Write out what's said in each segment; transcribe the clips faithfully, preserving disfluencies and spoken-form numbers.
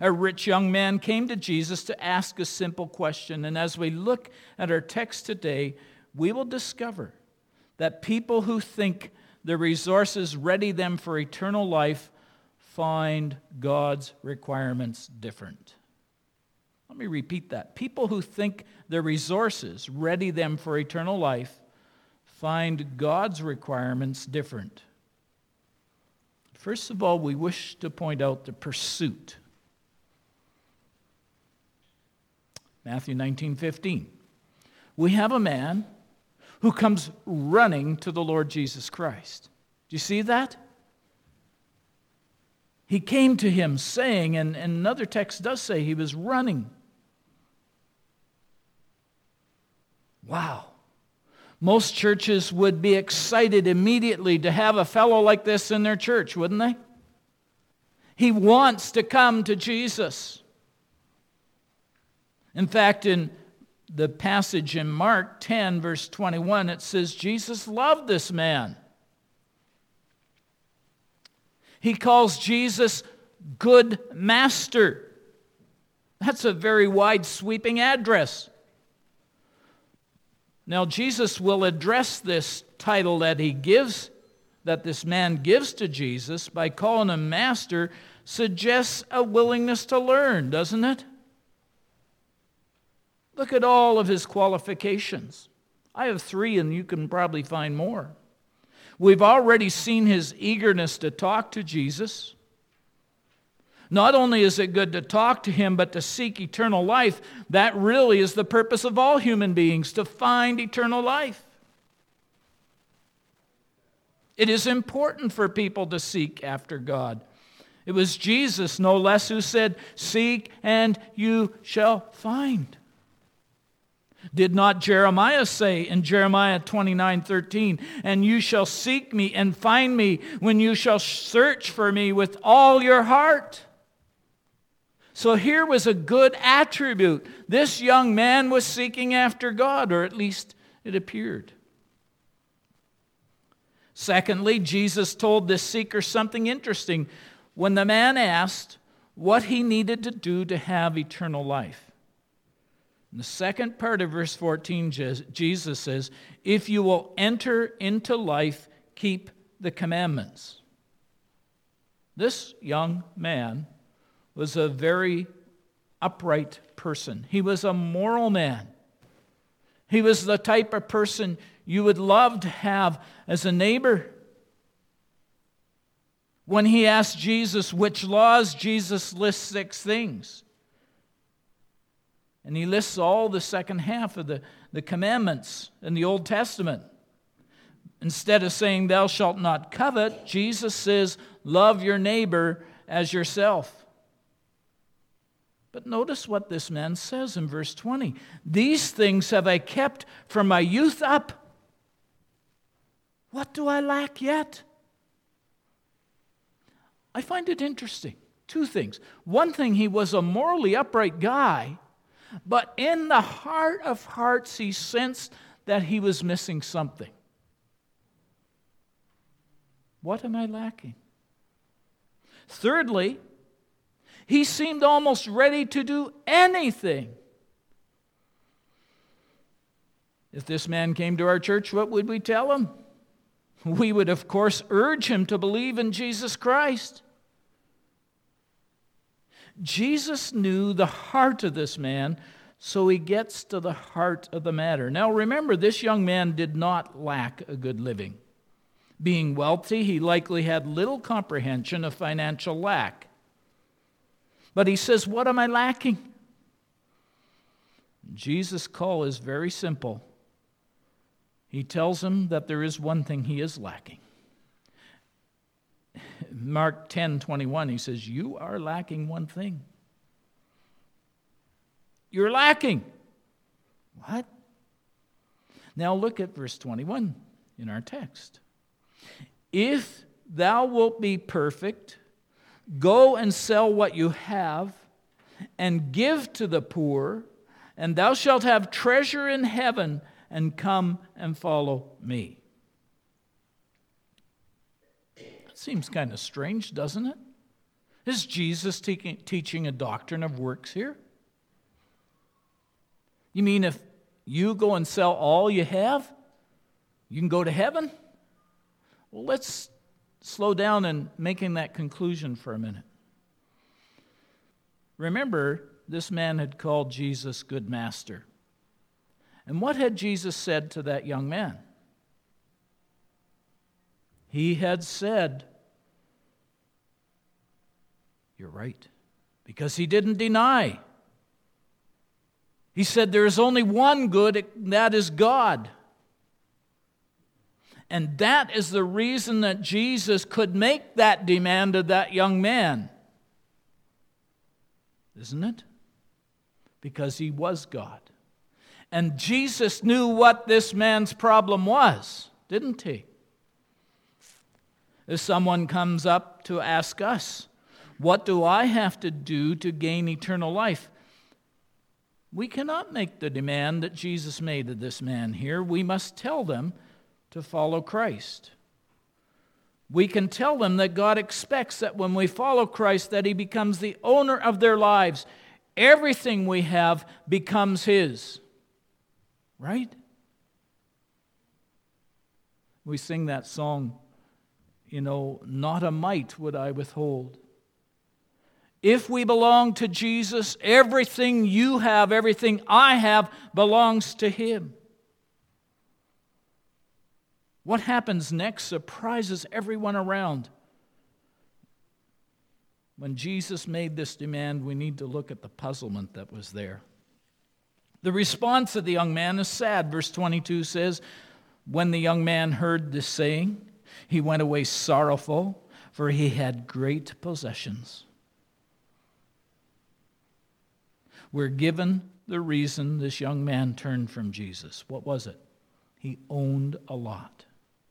a rich young man came to Jesus to ask a simple question. And as we look at our text today, we will discover that people who think the resources ready them for eternal life find God's requirements different. Let me repeat that. People who think the resources ready them for eternal life find God's requirements different. First of all, we wish to point out the pursuit. Matthew nineteen fifteen. We have a man who comes running to the Lord Jesus Christ. Do you see that? He came to him saying, and, and another text does say he was running. Wow. Most churches would be excited immediately to have a fellow like this in their church, wouldn't they? He wants to come to Jesus. In fact, in the passage in Mark ten, verse twenty-one, it says, Jesus loved this man. He calls Jesus good master. That's a very wide sweeping address. Now, Jesus will address this title that he gives, that this man gives to Jesus, by calling him master, suggests a willingness to learn, doesn't it? Look at all of his qualifications. I have three, and you can probably find more. We've already seen his eagerness to talk to Jesus. Not only is it good to talk to him, but to seek eternal life. That really is the purpose of all human beings, to find eternal life. It is important for people to seek after God. It was Jesus, no less, who said, "Seek and you shall find." Did not Jeremiah say in Jeremiah twenty-nine thirteen, "And you shall seek me and find me when you shall search for me with all your heart"? So here was a good attribute. This young man was seeking after God, or at least it appeared. Secondly, Jesus told this seeker something interesting when the man asked what he needed to do to have eternal life. In the second part of verse fourteen, Jesus says, "If you will enter into life, keep the commandments." This young man was a very upright person. He was a moral man. He was the type of person you would love to have as a neighbor. When he asked Jesus which laws, Jesus lists six things. And he lists all the second half of the, the commandments in the Old Testament. Instead of saying, "Thou shalt not covet," Jesus says, "Love your neighbor as yourself." But notice what this man says in verse twenty. "These things have I kept from my youth up. What do I lack yet?" I find it interesting. Two things. One thing, he was a morally upright guy, but in the heart of hearts, he sensed that he was missing something. What am I lacking? Thirdly, he seemed almost ready to do anything. If this man came to our church, what would we tell him? We would, of course, urge him to believe in Jesus Christ. Jesus knew the heart of this man, so he gets to the heart of the matter. Now remember, this young man did not lack a good living. Being wealthy, he likely had little comprehension of financial lack. But he says, "What am I lacking?" Jesus' call is very simple. He tells him that there is one thing he is lacking. Mark ten twenty-one, he says, "You are lacking one thing." You're lacking. What? Now look at verse twenty-one in our text. "If thou wilt be perfect, go and sell what you have, and give to the poor, and thou shalt have treasure in heaven, and come and follow me." It seems kind of strange, doesn't it? Is Jesus te- teaching a doctrine of works here? You mean if you go and sell all you have, you can go to heaven? Well, let's slow down in making that conclusion for a minute. Remember, this man had called Jesus good master. And what had Jesus said to that young man? He had said, "You're right," because he didn't deny. He said there is only one good, and that is God. And that is the reason that Jesus could make that demand of that young man. Isn't it? Because he was God. And Jesus knew what this man's problem was, didn't he? If someone comes up to ask us, what do I have to do to gain eternal life? We cannot make the demand that Jesus made of this man here. We must tell them to follow Christ. We can tell them that God expects that when we follow Christ, that He becomes the owner of their lives. Everything we have becomes His. Right? We sing that song, you know, not a mite would I withhold. If we belong to Jesus, everything you have, everything I have, belongs to Him. What happens next surprises everyone around. When Jesus made this demand, we need to look at the puzzlement that was there. The response of the young man is sad. Verse twenty-two says, when the young man heard this saying, he went away sorrowful, for he had great possessions. We're given the reason this young man turned from Jesus. What was it? He owned a lot.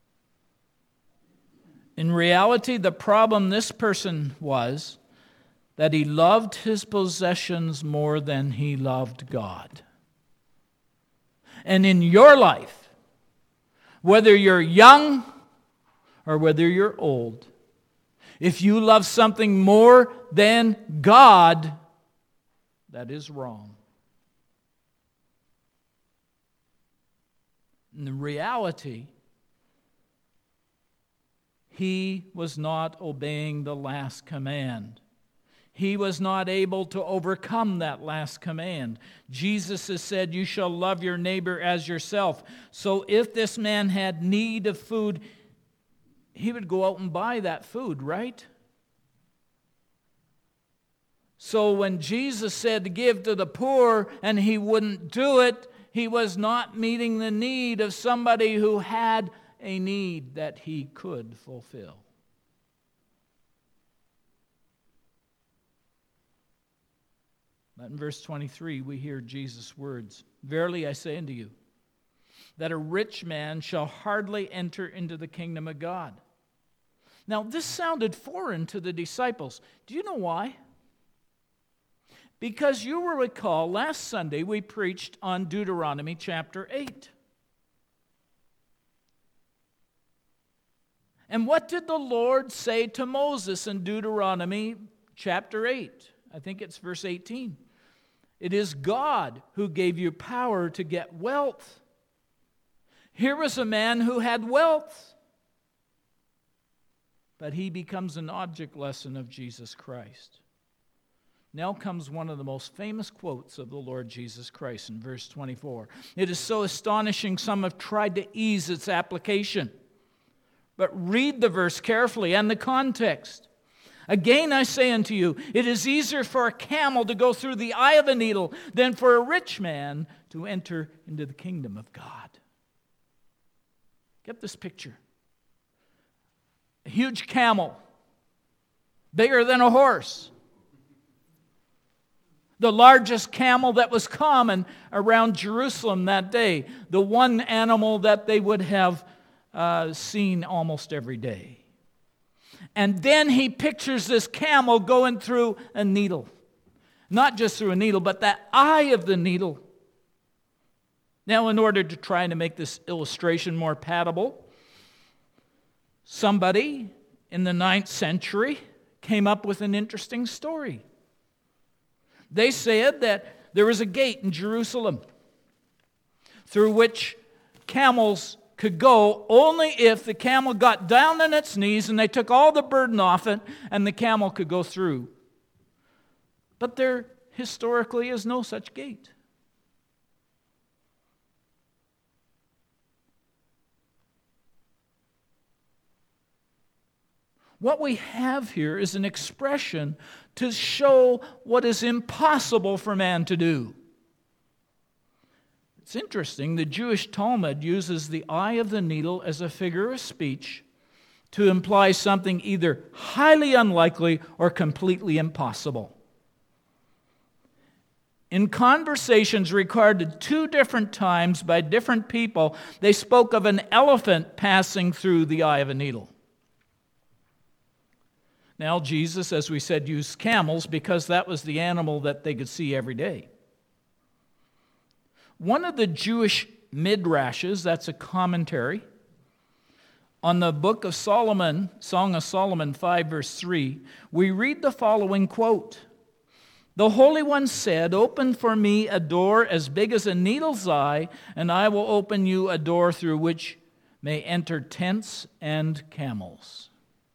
In reality, the problem this person was that he loved his possessions more than he loved God. And in your life, whether you're young or whether you're old, if you love something more than God, that is wrong. In the reality, he was not obeying the last command. He was not able to overcome that last command. Jesus has said, you shall love your neighbor as yourself. So if this man had need of food, he would go out and buy that food, right? So when Jesus said to give to the poor and he wouldn't do it, he was not meeting the need of somebody who had a need that he could fulfill. But in verse twenty-three, we hear Jesus' words, verily I say unto you, that a rich man shall hardly enter into the kingdom of God. Now, this sounded foreign to the disciples. Do you know why? Because you will recall, last Sunday we preached on Deuteronomy chapter eight. And what did the Lord say to Moses in Deuteronomy chapter eight? I think it's verse eighteen. It is God who gave you power to get wealth. Here was a man who had wealth, but he becomes an object lesson of Jesus Christ. Now comes one of the most famous quotes of the Lord Jesus Christ in verse twenty-four. It is so astonishing, some have tried to ease its application. But read the verse carefully and the context. Again I say unto you, it is easier for a camel to go through the eye of a needle than for a rich man to enter into the kingdom of God. Get this picture. A huge camel, bigger than a horse. The largest camel that was common around Jerusalem that day. The one animal that they would have uh, seen almost every day. And then he pictures this camel going through a needle. Not just through a needle, but the eye of the needle. Now, in order to try to make this illustration more palatable, somebody in the ninth century came up with an interesting story. They said that there was a gate in Jerusalem through which camels could go only if the camel got down on its knees and they took all the burden off it and the camel could go through. But there historically is no such gate. What we have here is an expression to show what is impossible for man to do. It's interesting, the Jewish Talmud uses the eye of the needle as a figure of speech to imply something either highly unlikely or completely impossible. In conversations recorded two different times by different people, they spoke of an elephant passing through the eye of a needle. Now, Jesus, as we said, used camels because that was the animal that they could see every day. One of the Jewish midrashes, that's a commentary, on the book of Solomon, Song of Solomon five, verse three, we read the following quote. The Holy One said, "Open for me a door as big as a needle's eye, and I will open you a door through which may enter tents and camels."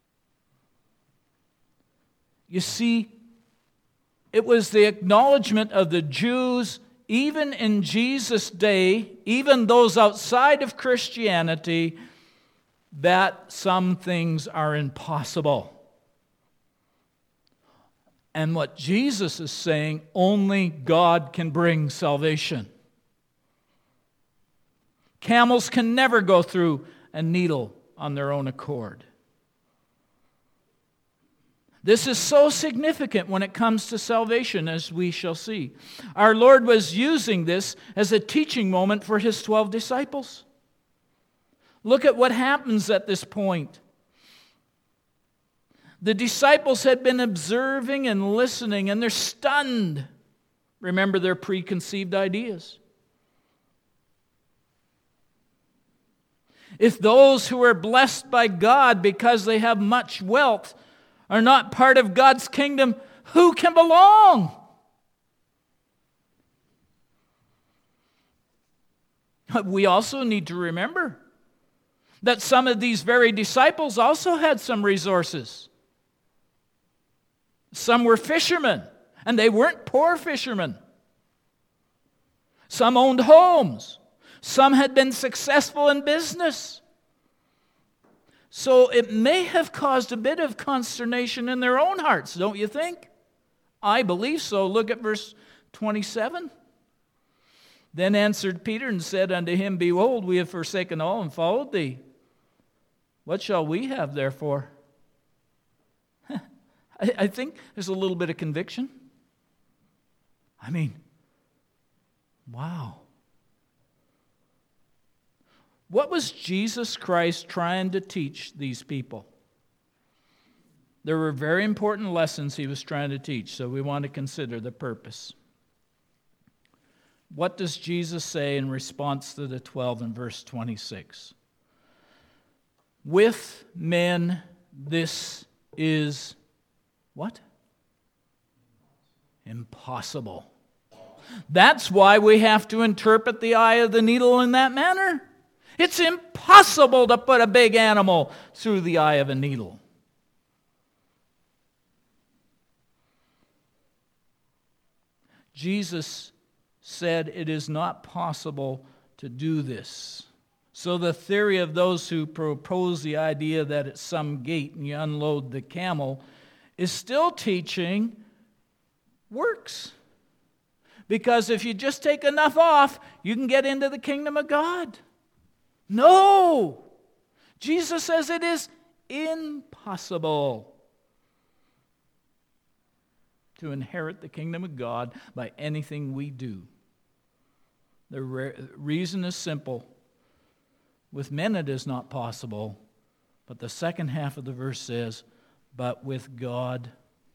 You see, it was the acknowledgement of the Jews, even in Jesus' day, even those outside of Christianity, that some things are impossible. And what Jesus is saying, only God can bring salvation. Camels can never go through a needle on their own accord. This is so significant when it comes to salvation, as we shall see. Our Lord was using this as a teaching moment for His twelve disciples. Look at what happens at this point. The disciples had been observing and listening, and they're stunned. Remember their preconceived ideas. If those who are blessed by God because they have much wealth are not part of God's kingdom, who can belong? We also need to remember that some of these very disciples also had some resources. Some were fishermen, and they weren't poor fishermen. Some owned homes. Some had been successful in business. So it may have caused a bit of consternation in their own hearts, don't you think? I believe so. Look at verse twenty-seven. Then answered Peter and said unto him, Behold, we have forsaken all and followed thee. What shall we have therefore? I, I think there's a little bit of conviction. I mean, wow. What was Jesus Christ trying to teach these people? There were very important lessons He was trying to teach, so we want to consider the purpose. What does Jesus say in response to the twelve in verse twenty-six? With men this is what? Impossible. That's why we have to interpret the eye of the needle in that manner. It's impossible to put a big animal through the eye of a needle. Jesus said it is not possible to do this. So the theory of those who propose the idea that it's some gate and you unload the camel is still teaching works. Because if you just take enough off, you can get into the kingdom of God. No! Jesus says it is impossible to inherit the kingdom of God by anything we do. The re- reason is simple. With men it is not possible, but the second half of the verse says, but with God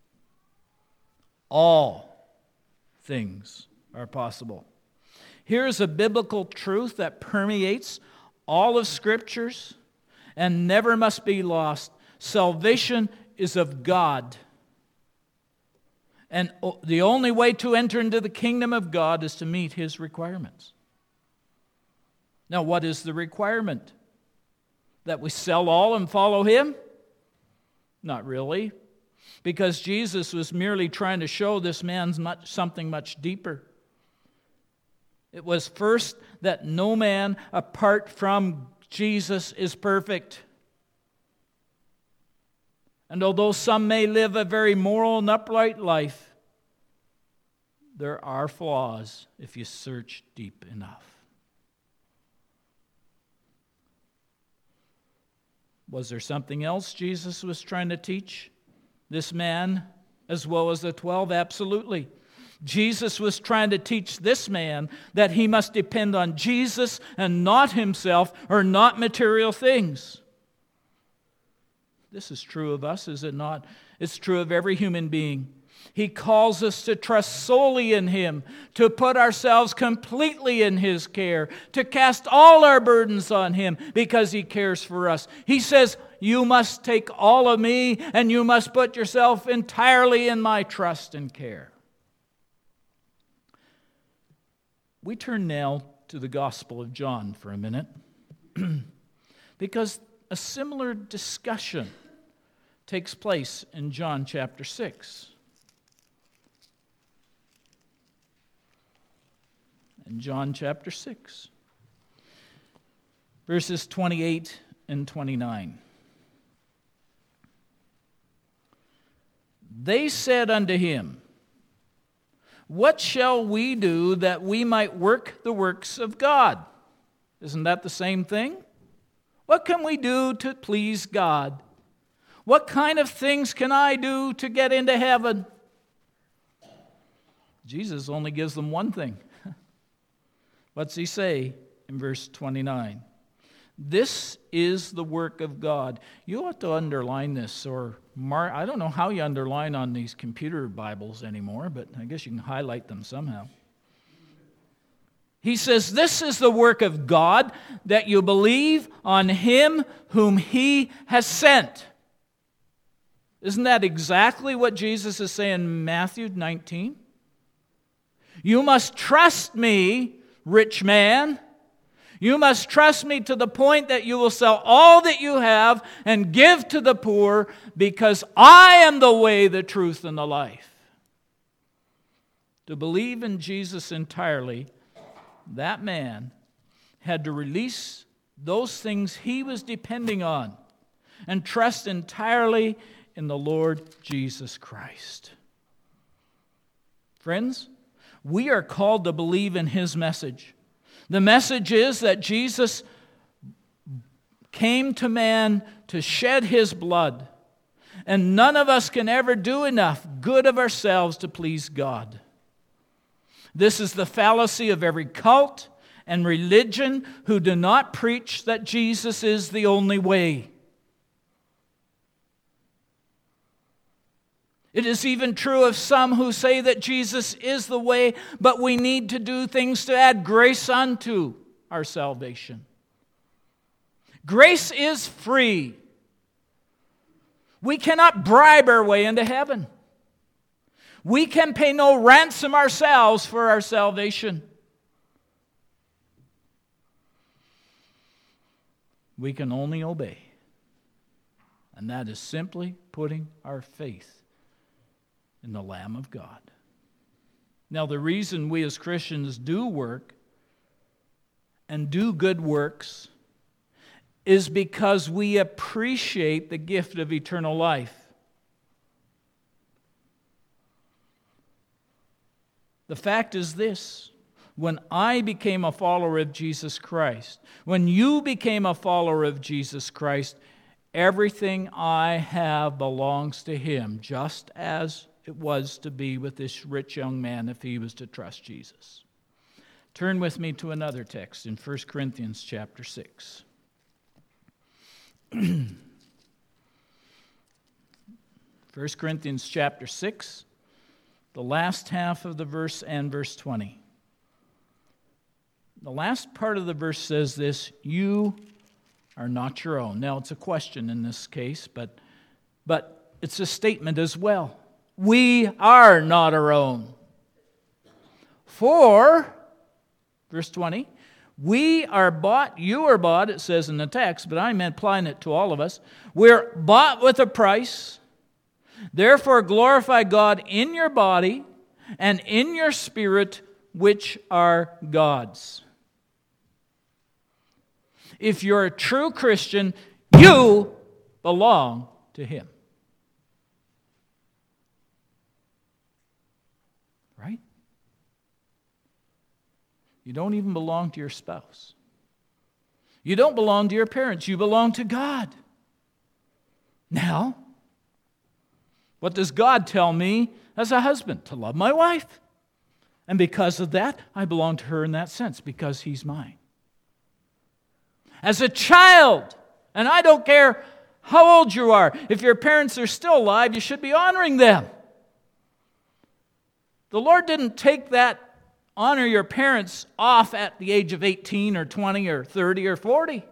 all things are possible. Here's a biblical truth that permeates all of Scriptures and never must be lost. Salvation is of God. And the only way to enter into the kingdom of God is to meet His requirements. Now, what is the requirement? That we sell all and follow Him? Not really. Because Jesus was merely trying to show this man much, something much deeper. It was first that no man apart from Jesus is perfect. And although some may live a very moral and upright life, there are flaws if you search deep enough. Was there something else Jesus was trying to teach this man as well as the twelve? Absolutely. Jesus was trying to teach this man that he must depend on Jesus and not himself or not material things. This is true of us, is it not? It's true of every human being. He calls us to trust solely in Him, to put ourselves completely in His care, to cast all our burdens on Him because He cares for us. He says, you must take all of me and you must put yourself entirely in my trust and care. We turn now to the Gospel of John for a minute because a similar discussion takes place in John chapter six. In John chapter six, verses twenty-eight and twenty-nine. They said unto him, what shall we do that we might work the works of God? Isn't that the same thing? What can we do to please God? What kind of things can I do to get into heaven? Jesus only gives them one thing. What's He say in verse twenty-nine? This is the work of God. You ought to underline this, or mark. I don't know how you underline on these computer Bibles anymore, but I guess you can highlight them somehow. He says, this is the work of God, that you believe on Him whom He has sent. Isn't that exactly what Jesus is saying in Matthew nineteen? You must trust me, rich man. You must trust me to the point that you will sell all that you have and give to the poor, because I am the way, the truth, and the life. To believe in Jesus entirely, that man had to release those things he was depending on and trust entirely in the Lord Jesus Christ. Friends, we are called to believe in His message. The message is that Jesus came to man to shed His blood, and none of us can ever do enough good of ourselves to please God. This is the fallacy of every cult and religion who do not preach that Jesus is the only way. It is even true of some who say that Jesus is the way, but we need to do things to add grace unto our salvation. Grace is free. We cannot bribe our way into heaven. We can pay no ransom ourselves for our salvation. We can only obey. And that is simply putting our faith in the Lamb of God. Now, the reason we as Christians do work and do good works is because we appreciate the gift of eternal life. The fact is this: when I became a follower of Jesus Christ, when you became a follower of Jesus Christ, everything I have belongs to Him, just as it was to be with this rich young man if he was to trust Jesus. Turn with me to another text in First Corinthians chapter six. First Corinthians chapter six, the last half of the verse and verse twenty. The last part of the verse says this: you are not your own. Now, it's a question in this case, but, but it's a statement as well. We are not our own. For, verse twenty, we are bought, you are bought, it says in the text, but I'm applying it to all of us. We're bought with a price. Therefore glorify God in your body and in your spirit, which are God's. If you're a true Christian, you belong to Him. Right? You don't even belong to your spouse. You don't belong to your parents. You belong to God. Now, what does God tell me as a husband? To love my wife. And because of that, I belong to her in that sense, because He's mine. As a child, and I don't care how old you are, if your parents are still alive, you should be honoring them. The Lord didn't take that honor your parents off at the age of eighteen or twenty or thirty or forty.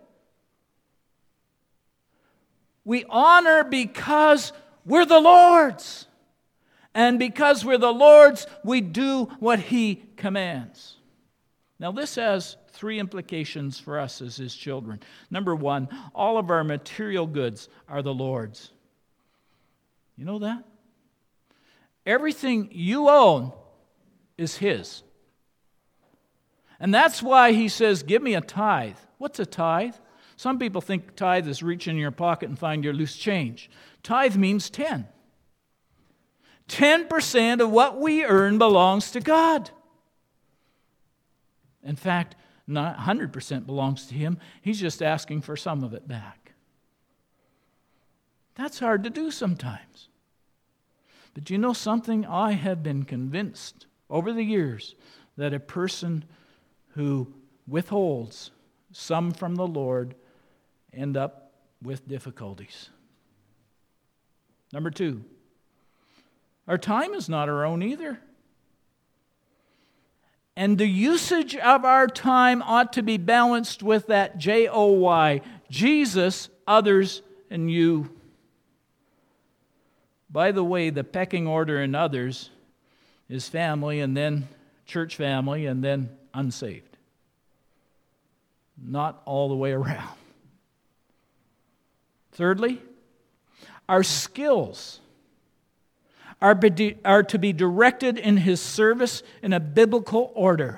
We honor because we're the Lord's. And because we're the Lord's, we do what He commands. Now this has three implications for us as His children. Number one, all of our material goods are the Lord's. You know that? Everything you own is His. And that's why He says, give me a tithe. What's a tithe? Some people think tithe is reach in your pocket and find your loose change. Tithe means ten. ten percent of what we earn belongs to God. In fact, not one hundred percent belongs to Him. He's just asking for some of it back. That's hard to do sometimes. But you know something? I have been convinced over the years that a person who withholds some from the Lord end up with difficulties. Number two, our time is not our own either. And the usage of our time ought to be balanced with that J O Y, Jesus, others, and you. By the way, the pecking order in others is family, and then church family, and then unsaved. Not all the way around. Thirdly, our skills are, be, are to be directed in His service in a biblical order.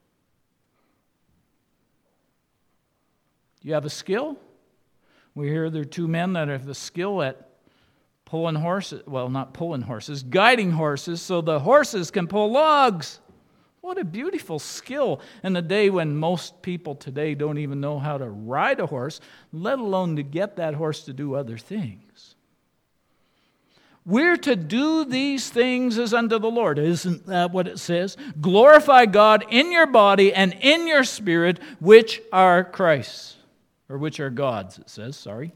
Do you have a skill? We hear there are two men that have the skill at pulling horses. Well, not pulling horses, guiding horses so the horses can pull logs. What a beautiful skill in a day when most people today don't even know how to ride a horse, let alone to get that horse to do other things. We're to do these things as unto the Lord. Isn't that what it says? Glorify God in your body and in your spirit, which are Christ's. Or which are God's, it says, sorry.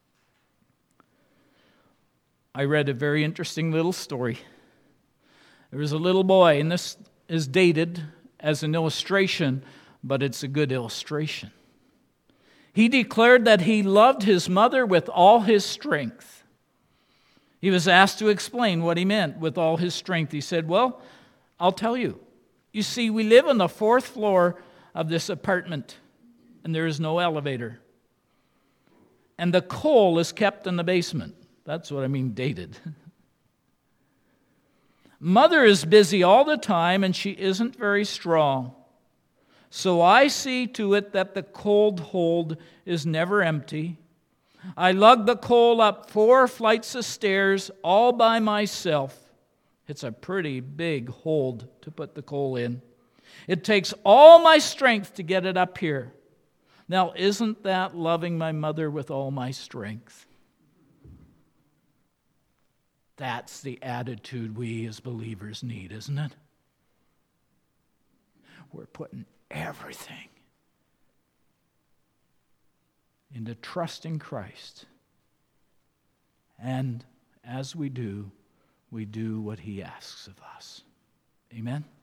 I read a very interesting little story. There was a little boy, and this is dated as an illustration, but it's a good illustration. He declared that he loved his mother with all his strength. He was asked to explain what he meant with all his strength. He said, well, I'll tell you. You see, we live on the fourth floor of this apartment, and there is no elevator. And the coal is kept in the basement. That's what I mean dated. Mother is busy all the time, and she isn't very strong. So I see to it that the coal hold is never empty. I lug the coal up four flights of stairs all by myself. It's a pretty big hold to put the coal in. It takes all my strength to get it up here. Now, isn't that loving my mother with all my strength? That's the attitude we as believers need, isn't it? We're putting everything into trusting Christ. And as we do, we do what He asks of us. Amen?